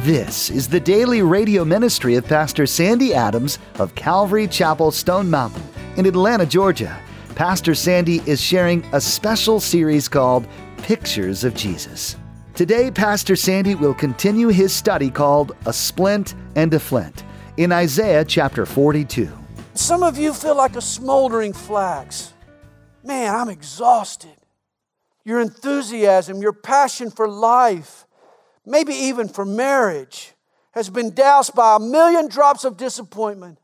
This is the daily radio ministry of Pastor Sandy Adams of Calvary Chapel, Stone Mountain in Atlanta, Georgia. Pastor Sandy is sharing a special series called Pictures of Jesus. Today, Pastor Sandy will continue his study called A Splint and a Flint in Isaiah chapter 42. Some of you feel like a smoldering flax. Man, I'm exhausted. Your enthusiasm, your passion for life, maybe even for marriage, has been doused by a million drops of disappointment.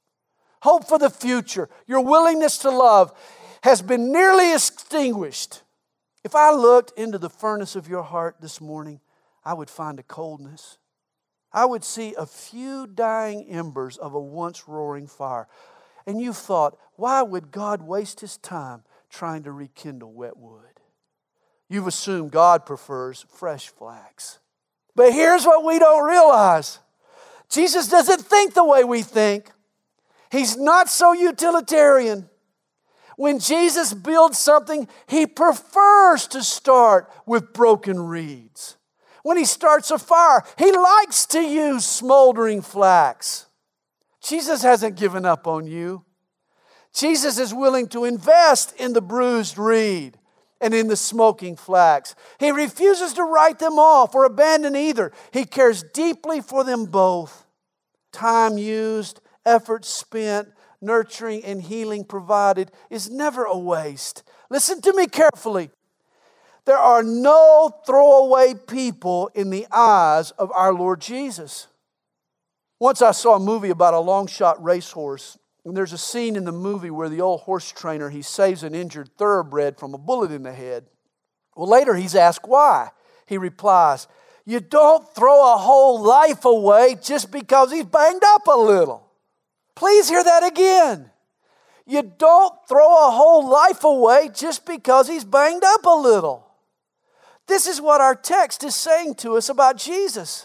Hope for the future, your willingness to love, has been nearly extinguished. If I looked into the furnace of your heart this morning, I would find a coldness. I would see a few dying embers of a once roaring fire. And you thought, why would God waste His time trying to rekindle wet wood? You've assumed God prefers fresh flax. But here's what we don't realize. Jesus doesn't think the way we think. He's not so utilitarian. When Jesus builds something, He prefers to start with broken reeds. When He starts a fire, He likes to use smoldering flax. Jesus hasn't given up on you. Jesus is willing to invest in the bruised reed and in the smoking flax. He refuses to write them off or abandon either. He cares deeply for them both. Time used, effort spent, nurturing and healing provided is never a waste. Listen to me carefully. There are no throwaway people in the eyes of our Lord Jesus. Once I saw a movie about a long shot racehorse. And there's a scene in the movie where the old horse trainer, he saves an injured thoroughbred from a bullet in the head. Well, later he's asked why. He replies, you don't throw a whole life away just because he's banged up a little. Please hear that again. You don't throw a whole life away just because he's banged up a little. This is what our text is saying to us about Jesus.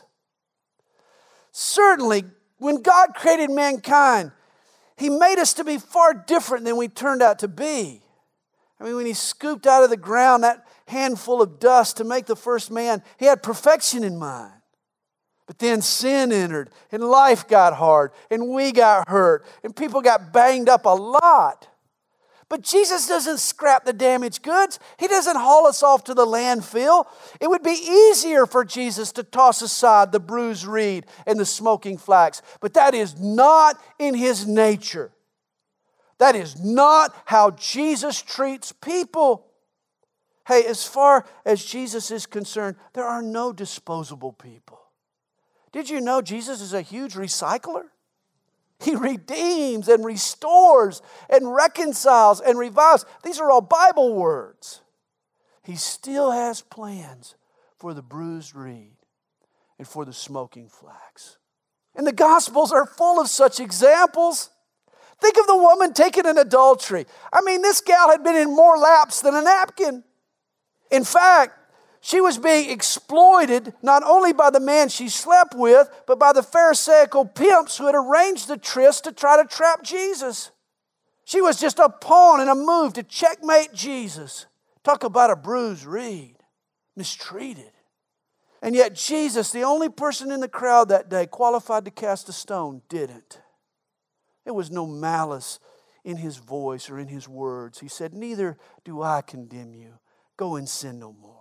Certainly, when God created mankind, He made us to be far different than we turned out to be. I mean, when He scooped out of the ground that handful of dust to make the first man, He had perfection in mind. But then sin entered, and life got hard, and we got hurt, and people got banged up a lot. But Jesus doesn't scrap the damaged goods. He doesn't haul us off to the landfill. It would be easier for Jesus to toss aside the bruised reed and the smoking flax. But that is not in His nature. That is not how Jesus treats people. Hey, as far as Jesus is concerned, there are no disposable people. Did you know Jesus is a huge recycler? He redeems and restores and reconciles and revives. These are all Bible words. He still has plans for the bruised reed and for the smoking flax. And the Gospels are full of such examples. Think of the woman taken in adultery. I mean, this gal had been in more laps than a napkin. In fact, she was being exploited not only by the man she slept with, but by the Pharisaical pimps who had arranged the tryst to try to trap Jesus. She was just a pawn in a move to checkmate Jesus. Talk about a bruised reed, mistreated. And yet Jesus, the only person in the crowd that day qualified to cast a stone, didn't. There was no malice in His voice or in His words. He said, neither do I condemn you. Go and sin no more.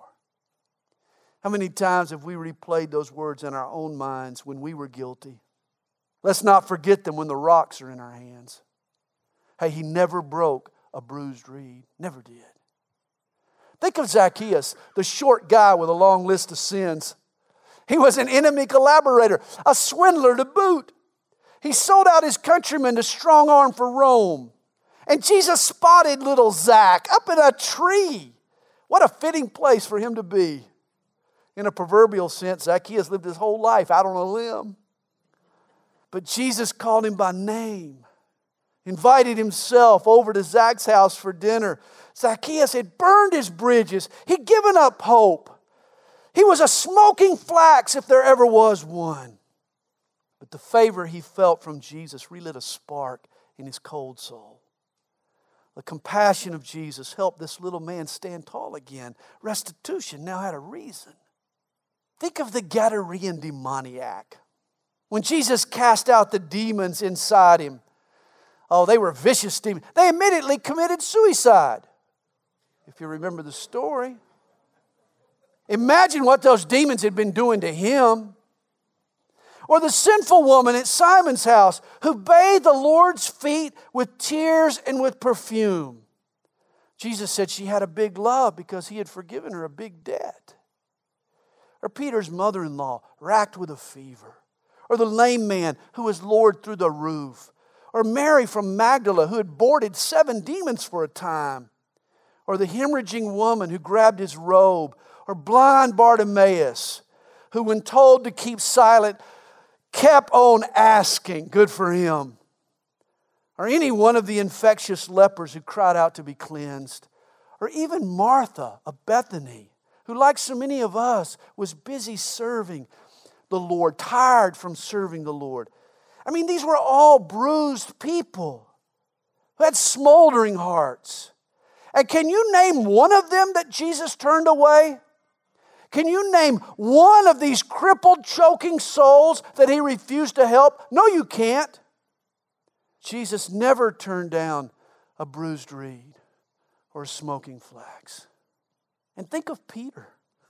How many times have we replayed those words in our own minds when we were guilty? Let's not forget them when the rocks are in our hands. Hey, He never broke a bruised reed. Never did. Think of Zacchaeus, the short guy with a long list of sins. He was an enemy collaborator, a swindler to boot. He sold out his countrymen to strong arm for Rome. And Jesus spotted little Zach up in a tree. What a fitting place for him to be. In a proverbial sense, Zacchaeus lived his whole life out on a limb. But Jesus called him by name, invited himself over to Zach's house for dinner. Zacchaeus had burned his bridges. He'd given up hope. He was a smoking flax if there ever was one. But the favor he felt from Jesus relit a spark in his cold soul. The compassion of Jesus helped this little man stand tall again. Restitution now had a reason. Think of the Gadarean demoniac. When Jesus cast out the demons inside him, oh, they were vicious demons. They immediately committed suicide. If you remember the story. Imagine what those demons had been doing to him. Or the sinful woman at Simon's house who bathed the Lord's feet with tears and with perfume. Jesus said she had a big love because he had forgiven her a big debt. Or Peter's mother-in-law racked with a fever. Or the lame man who was lowered through the roof. Or Mary from Magdala who had boarded 7 demons for a time. Or the hemorrhaging woman who grabbed his robe. Or blind Bartimaeus who, when told to keep silent, kept on asking. Good for him. Or any one of the infectious lepers who cried out to be cleansed. Or even Martha of Bethany, who, like so many of us, was busy serving the Lord, tired from serving the Lord. I mean, these were all bruised people who had smoldering hearts. And can you name one of them that Jesus turned away? Can you name one of these crippled, choking souls that he refused to help? No, you can't. Jesus never turned down a bruised reed or a smoking flax. And think of Peter.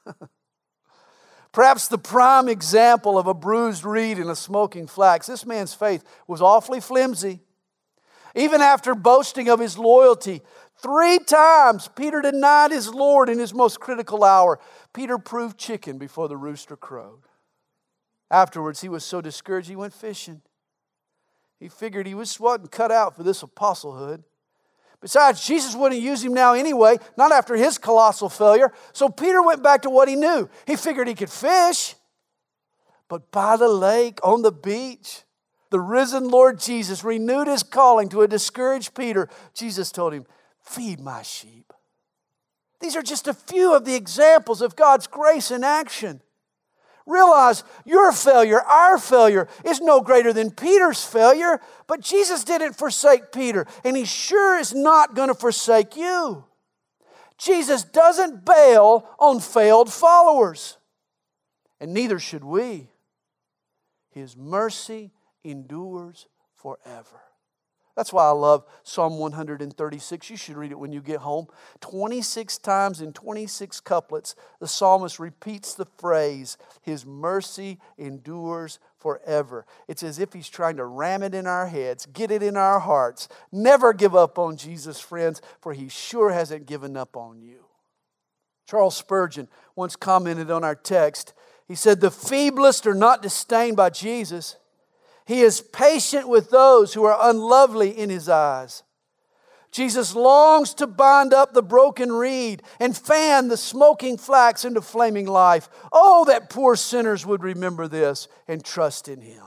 Perhaps the prime example of a bruised reed and a smoking flax. This man's faith was awfully flimsy. Even after boasting of his loyalty, 3 times Peter denied his Lord in his most critical hour. Peter proved chicken before the rooster crowed. Afterwards, he was so discouraged he went fishing. He figured he wasn't cut out for this apostlehhood. Besides, Jesus wouldn't use him now anyway, not after his colossal failure. So Peter went back to what he knew. He figured he could fish. But by the lake, on the beach, the risen Lord Jesus renewed his calling to a discouraged Peter. Jesus told him, "Feed my sheep." These are just a few of the examples of God's grace in action. Realize your failure, our failure, is no greater than Peter's failure. But Jesus didn't forsake Peter, and he sure is not going to forsake you. Jesus doesn't bail on failed followers, and neither should we. His mercy endures forever. That's why I love Psalm 136. You should read it when you get home. 26 times in 26 couplets, the psalmist repeats the phrase, "His mercy endures forever." It's as if he's trying to ram it in our heads, get it in our hearts. Never give up on Jesus, friends, for he sure hasn't given up on you. Charles Spurgeon once commented on our text. He said, "The feeblest are not disdained by Jesus. He is patient with those who are unlovely in his eyes. Jesus longs to bind up the broken reed and fan the smoking flax into flaming life. Oh, that poor sinners would remember this and trust in him."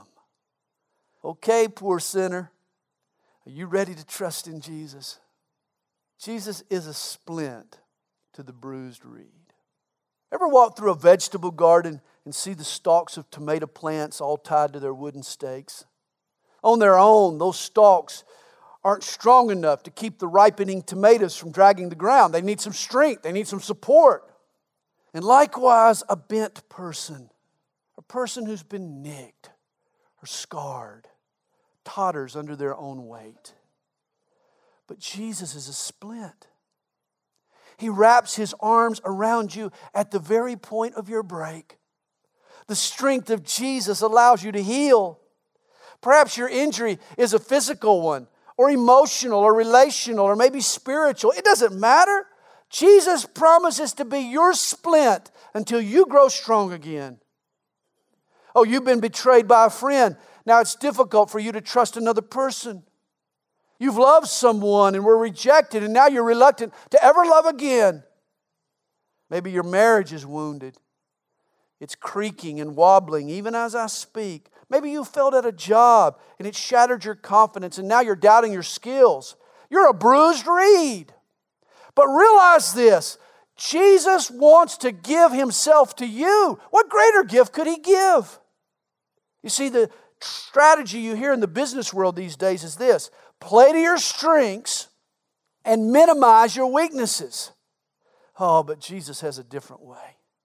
Okay, poor sinner, are you ready to trust in Jesus? Jesus is a splint to the bruised reed. Ever walk through a vegetable garden and see the stalks of tomato plants all tied to their wooden stakes? On their own, those stalks aren't strong enough to keep the ripening tomatoes from dragging the ground. They need some strength. They need some support. And likewise, a bent person, a person who's been nicked or scarred, totters under their own weight. But Jesus is a splint. He wraps his arms around you at the very point of your break. The strength of Jesus allows you to heal. Perhaps your injury is a physical one, or emotional, or relational, or maybe spiritual. It doesn't matter. Jesus promises to be your splint until you grow strong again. Oh, you've been betrayed by a friend. Now it's difficult for you to trust another person. You've loved someone and were rejected, and now you're reluctant to ever love again. Maybe your marriage is wounded. It's creaking and wobbling even as I speak. Maybe you failed at a job and it shattered your confidence, and now you're doubting your skills. You're a bruised reed. But realize this, Jesus wants to give himself to you. What greater gift could he give? You see, the strategy you hear in the business world these days is this: play to your strengths and minimize your weaknesses. Oh, but Jesus has a different way.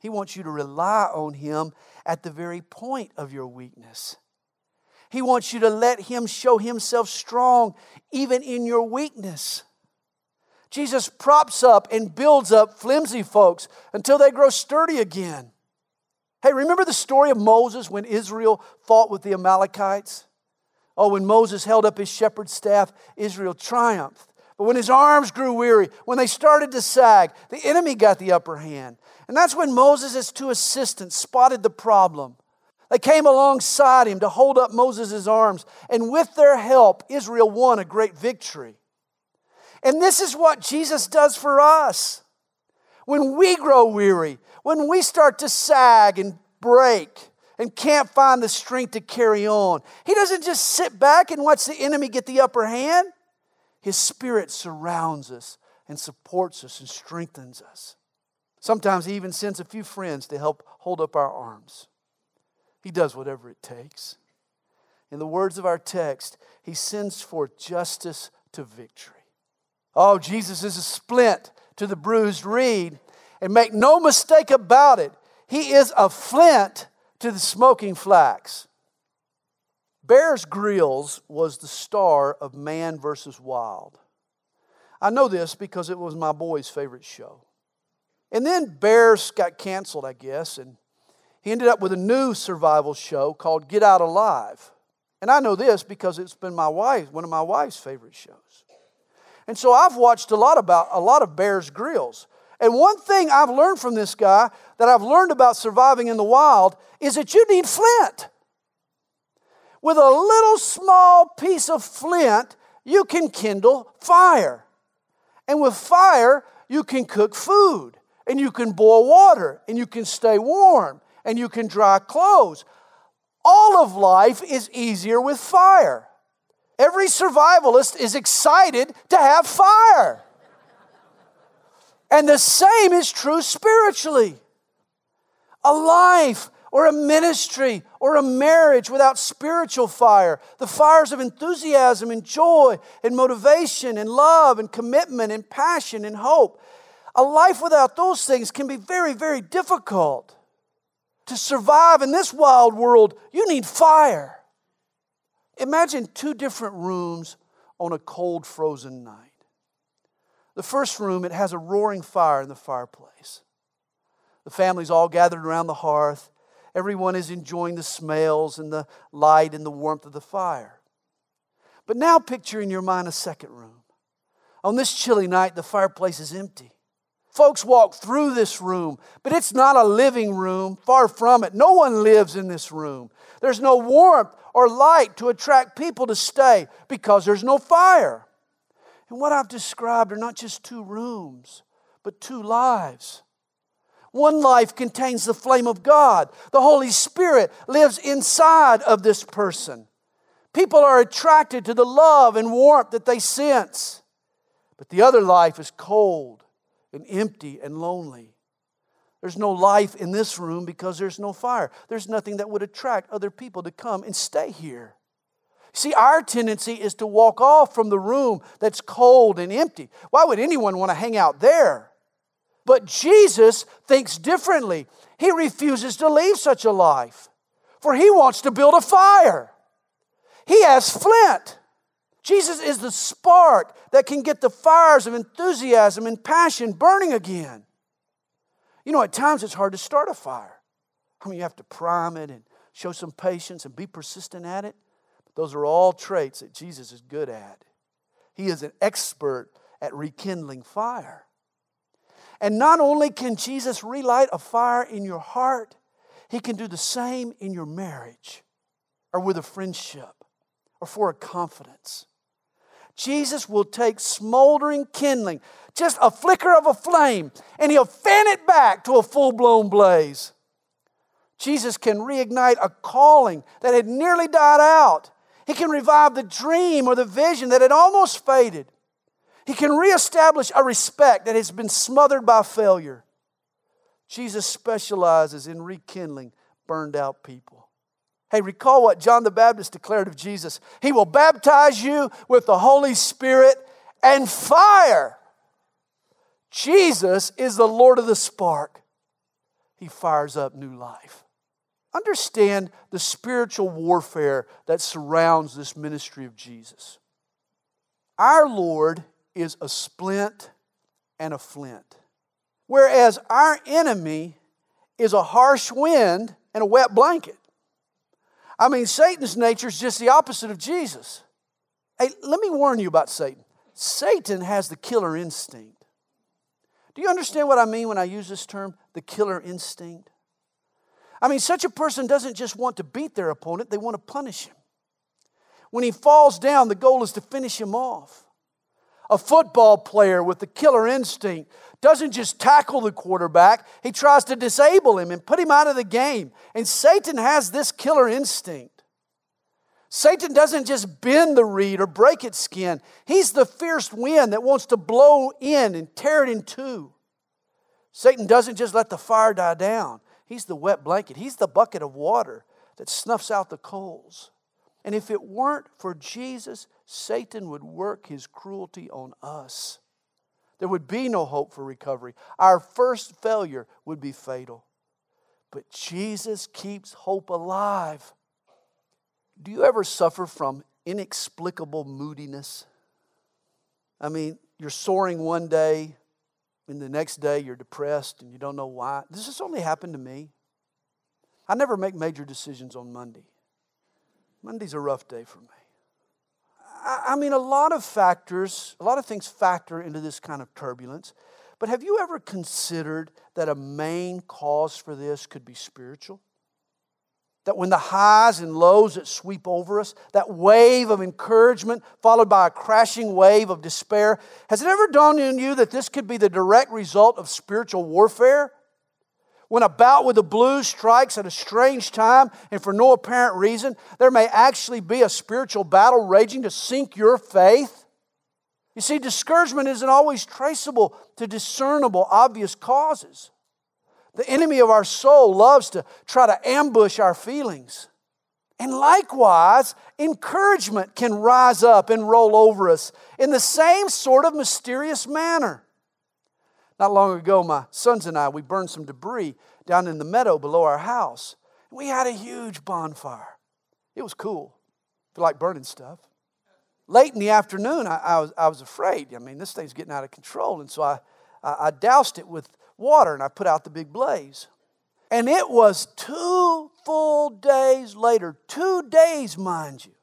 He wants you to rely on Him at the very point of your weakness. He wants you to let Him show Himself strong even in your weakness. Jesus props up and builds up flimsy folks until they grow sturdy again. Hey, remember the story of Moses when Israel fought with the Amalekites? Oh, when Moses held up his shepherd's staff, Israel triumphed. But when his arms grew weary, when they started to sag, the enemy got the upper hand. And that's when Moses' two assistants spotted the problem. They came alongside him to hold up Moses' arms. And with their help, Israel won a great victory. And this is what Jesus does for us. When we grow weary, when we start to sag and break and can't find the strength to carry on, He doesn't just sit back and watch the enemy get the upper hand. His Spirit surrounds us and supports us and strengthens us. Sometimes He even sends a few friends to help hold up our arms. He does whatever it takes. In the words of our text, He sends forth justice to victory. Oh, Jesus is a splint to the bruised reed. And make no mistake about it, He is a flint to the smoking flax. Bears Grylls was the star of Man vs. Wild. I know this because it was my boy's favorite show. And then Bears got canceled, I guess, and he ended up with a new survival show called Get Out Alive. And I know this because it's been one of my wife's favorite shows. And so I've watched a lot of Bears Grylls. And one thing I've learned from this guy that I've learned about surviving in the wild is that you need flint. With a little small piece of flint, you can kindle fire. And with fire, you can cook food. And you can boil water. And you can stay warm. And you can dry clothes. All of life is easier with fire. Every survivalist is excited to have fire. And the same is true spiritually. A life or a ministry or a marriage without spiritual fire, the fires of enthusiasm and joy and motivation and love and commitment and passion and hope, a life without those things can be very, very difficult. To survive in this wild world, you need fire. Imagine two different rooms on a cold, frozen night. The first room, it has a roaring fire in the fireplace. The family's all gathered around the hearth. Everyone is enjoying the smells and the light and the warmth of the fire. But now picture in your mind a second room. On this chilly night, the fireplace is empty. Folks walk through this room, but it's not a living room. Far from it. No one lives in this room. There's no warmth or light to attract people to stay because there's no fire. And what I've described are not just two rooms, but two lives. One life contains the flame of God. The Holy Spirit lives inside of this person. People are attracted to the love and warmth that they sense. But the other life is cold and empty and lonely. There's no life in this room because there's no fire. There's nothing that would attract other people to come and stay here. See, our tendency is to walk off from the room that's cold and empty. Why would anyone want to hang out there? But Jesus thinks differently. He refuses to leave such a life, for He wants to build a fire. He has flint. Jesus is the spark that can get the fires of enthusiasm and passion burning again. You know, at times it's hard to start a fire. I mean, you have to prime it and show some patience and be persistent at it. Those are all traits that Jesus is good at. He is an expert at rekindling fire. And not only can Jesus relight a fire in your heart, He can do the same in your marriage or with a friendship or for a confidence. Jesus will take smoldering kindling, just a flicker of a flame, and He'll fan it back to a full-blown blaze. Jesus can reignite a calling that had nearly died out. He can revive the dream or the vision that had almost faded. He can reestablish a respect that has been smothered by failure. Jesus specializes in rekindling burned out people. Hey, recall what John the Baptist declared of Jesus. He will baptize you with the Holy Spirit and fire. Jesus is the Lord of the spark. He fires up new life. Understand the spiritual warfare that surrounds this ministry of Jesus. Our Lord is a splint and a flint, whereas our enemy is a harsh wind and a wet blanket. I mean, Satan's nature is just the opposite of Jesus. Hey, let me warn you about Satan. Satan has the killer instinct. Do you understand what I mean when I use this term, the killer instinct? I mean, such a person doesn't just want to beat their opponent, they want to punish him. When he falls down, the goal is to finish him off. A football player with the killer instinct doesn't just tackle the quarterback, he tries to disable him and put him out of the game. And Satan has this killer instinct. Satan doesn't just bend the reed or break its skin. He's the fierce wind that wants to blow in and tear it in two. Satan doesn't just let the fire die down. He's the wet blanket. He's the bucket of water that snuffs out the coals. And if it weren't for Jesus, Satan would work his cruelty on us. There would be no hope for recovery. Our first failure would be fatal. But Jesus keeps hope alive. Do you ever suffer from inexplicable moodiness? I mean, you're soaring one day, and the next day you're depressed and you don't know why. This has only happened to me. I never make major decisions on Monday. Monday's a rough day for me. I mean, a lot of things factor into this kind of turbulence. But have you ever considered that a main cause for this could be spiritual? That when the highs and lows that sweep over us, that wave of encouragement followed by a crashing wave of despair, has it ever dawned on you that this could be the direct result of spiritual warfare? When a bout with the blues strikes at a strange time and for no apparent reason, there may actually be a spiritual battle raging to sink your faith. You see, discouragement isn't always traceable to discernible, obvious causes. The enemy of our soul loves to try to ambush our feelings. And likewise, encouragement can rise up and roll over us in the same sort of mysterious manner. Not long ago, my sons and I, we burned some debris down in the meadow below our house. We had a huge bonfire. It was cool. If you like burning stuff. Late in the afternoon, I was afraid. I mean, this thing's getting out of control. And so I doused it with water and I put out the big blaze. And it was 2 full days later, 2 days, mind you,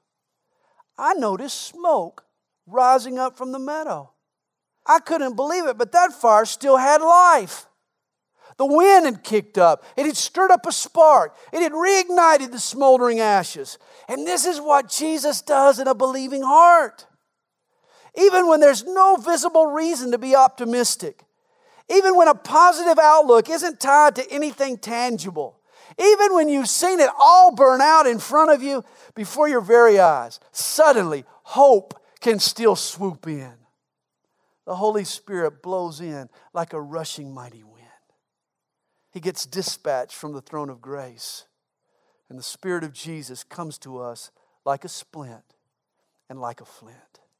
I noticed smoke rising up from the meadow. I couldn't believe it, but that fire still had life. The wind had kicked up. It had stirred up a spark. It had reignited the smoldering ashes. And this is what Jesus does in a believing heart. Even when there's no visible reason to be optimistic, even when a positive outlook isn't tied to anything tangible, even when you've seen it all burn out in front of you before your very eyes, suddenly hope can still swoop in. The Holy Spirit blows in like a rushing mighty wind. He gets dispatched from the throne of grace. And the Spirit of Jesus comes to us like a splint and like a flint.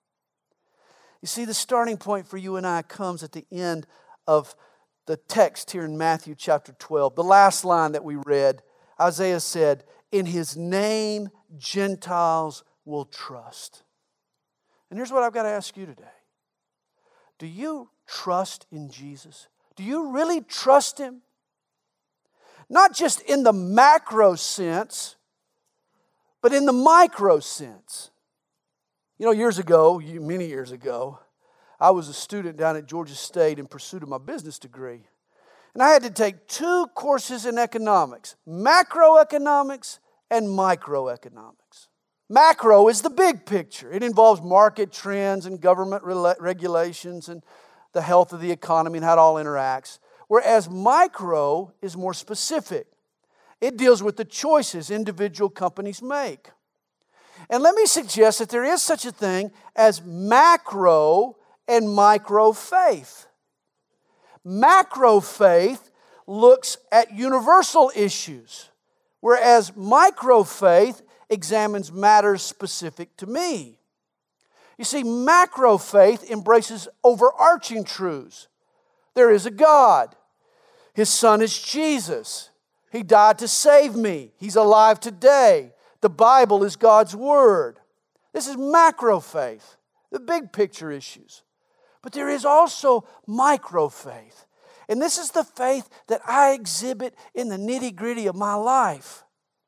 You see, the starting point for you and I comes at the end of the text here in Matthew chapter 12. The last line that we read, Isaiah said, "In His name Gentiles will trust." And here's what I've got to ask you today. Do you trust in Jesus? Do you really trust Him? Not just in the macro sense, but in the micro sense. You know, many years ago, I was a student down at Georgia State in pursuit of my business degree. And I had to take 2 courses in economics, macroeconomics and microeconomics. Macro is the big picture. It involves market trends and government regulations and the health of the economy and how it all interacts. Whereas micro is more specific. It deals with the choices individual companies make. And let me suggest that there is such a thing as macro and micro faith. Macro faith looks at universal issues, whereas micro faith examines matters specific to me. You see, macro faith embraces overarching truths. There is a God. His Son is Jesus. He died to save me. He's alive today. The Bible is God's Word. This is macro faith, the big picture issues. But there is also micro faith. And this is the faith that I exhibit in the nitty-gritty of my life.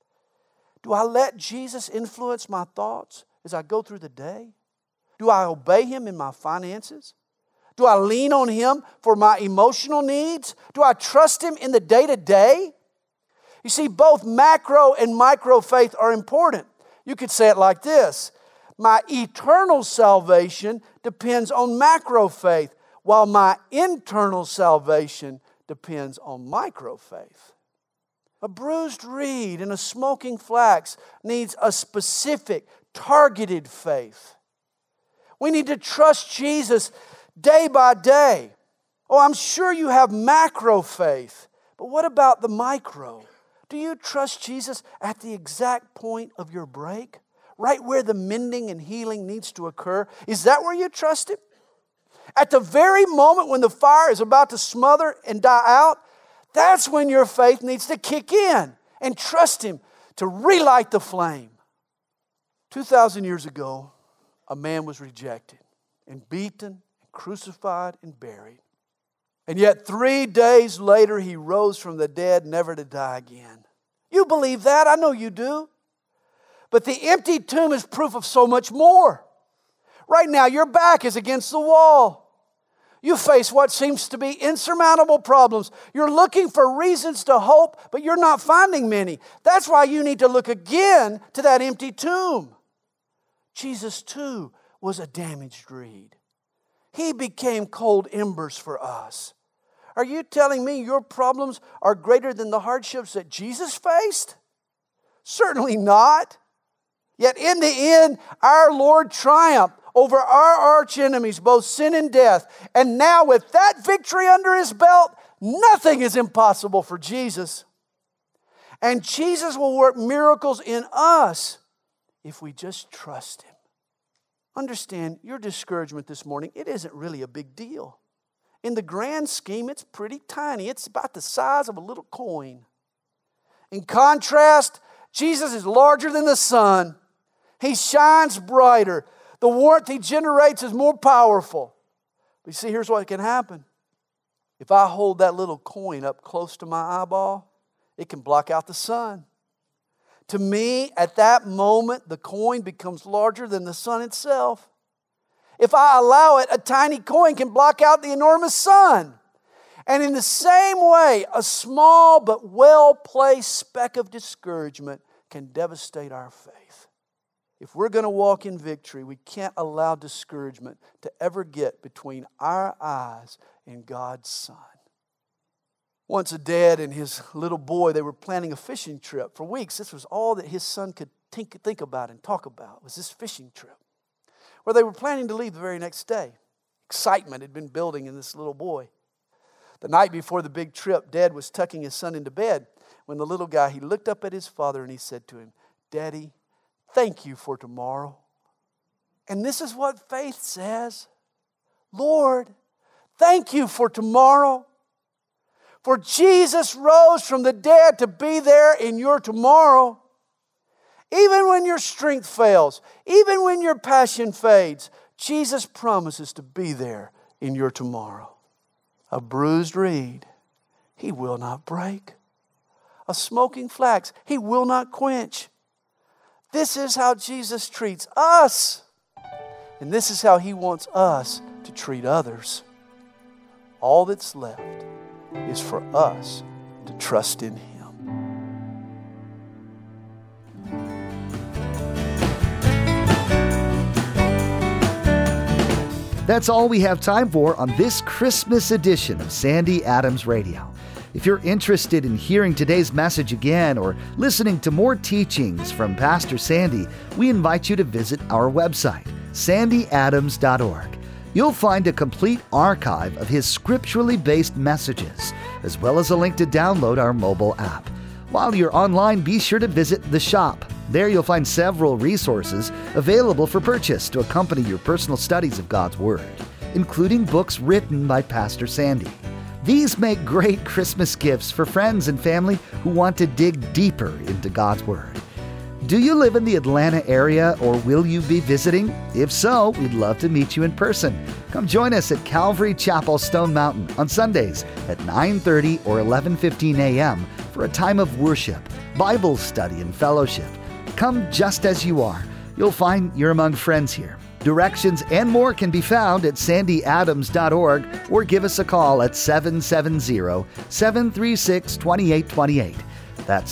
Do I let Jesus influence my thoughts as I go through the day? Do I obey Him in my finances? Do I lean on Him for my emotional needs? Do I trust Him in the day-to-day? You see, both macro and micro faith are important. You could say it like this: my eternal salvation depends on macro faith, while my internal salvation depends on micro faith. A bruised reed and a smoking flax needs a specific, targeted faith. We need to trust Jesus day by day. Oh, I'm sure you have macro faith, but what about the micro? Do you trust Jesus at the exact point of your break? Right where the mending and healing needs to occur? Is that where you trust Him? At the very moment when the fire is about to smother and die out, that's when your faith needs to kick in and trust Him to relight the flame. 2,000 years ago, a man was rejected and beaten and crucified and buried. And yet 3 days later, He rose from the dead, never to die again. You believe that? I know you do. But the empty tomb is proof of so much more. Right now, your back is against the wall. You face what seems to be insurmountable problems. You're looking for reasons to hope, but you're not finding many. That's why you need to look again to that empty tomb. Jesus, too, was a damaged reed. He became cold embers for us. Are you telling me your problems are greater than the hardships that Jesus faced? Certainly not. Yet in the end, our Lord triumphed over our arch enemies, both sin and death. And now with that victory under His belt, nothing is impossible for Jesus. And Jesus will work miracles in us if we just trust Him. Understand, your discouragement this morning, it isn't really a big deal. In the grand scheme, it's pretty tiny. It's about the size of a little coin. In contrast, Jesus is larger than the sun. He shines brighter. The warmth He generates is more powerful. But you see, here's what can happen. If I hold that little coin up close to my eyeball, it can block out the sun. To me, at that moment, the coin becomes larger than the sun itself. If I allow it, a tiny coin can block out the enormous sun. And in the same way, a small but well-placed speck of discouragement can devastate our faith. If we're going to walk in victory, we can't allow discouragement to ever get between our eyes and God's Son. Once a dad and his little boy, they were planning a fishing trip. For weeks, this was all that his son could think about and talk about, was this fishing trip. Well, they were planning to leave the very next day. Excitement had been building in this little boy. The night before the big trip, Dad was tucking his son into bed when the little guy, he looked up at his father and he said to him, "Daddy, thank you for tomorrow." And this is what faith says. Lord, thank you for tomorrow. For Jesus rose from the dead to be there in your tomorrow. Even when your strength fails, even when your passion fades, Jesus promises to be there in your tomorrow. A bruised reed, He will not break. A smoking flax, He will not quench. This is how Jesus treats us. And this is how He wants us to treat others. All that's left is for us to trust in Him. That's all we have time for on this Christmas edition of Sandy Adams Radio. If you're interested in hearing today's message again or listening to more teachings from Pastor Sandy, we invite you to visit our website, sandyadams.org. You'll find a complete archive of his scripturally based messages, as well as a link to download our mobile app. While you're online, be sure to visit the shop. There you'll find several resources available for purchase to accompany your personal studies of God's Word, including books written by Pastor Sandy. These make great Christmas gifts for friends and family who want to dig deeper into God's Word. Do you live in the Atlanta area, or will you be visiting? If so, we'd love to meet you in person. Come join us at Calvary Chapel, Stone Mountain on Sundays at 9:30 or 11:15 a.m. for a time of worship, Bible study, and fellowship. Come just as you are. You'll find you're among friends here. Directions and more can be found at sandyadams.org, or give us a call at 770-736-2828. That's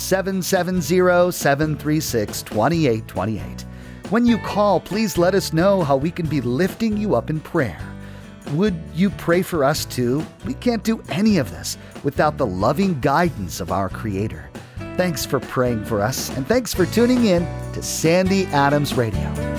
770-736-2828. When you call, please let us know how we can be lifting you up in prayer. Would you pray for us too? We can't do any of this without the loving guidance of our Creator. Thanks for praying for us, and thanks for tuning in to Sandy Adams Radio.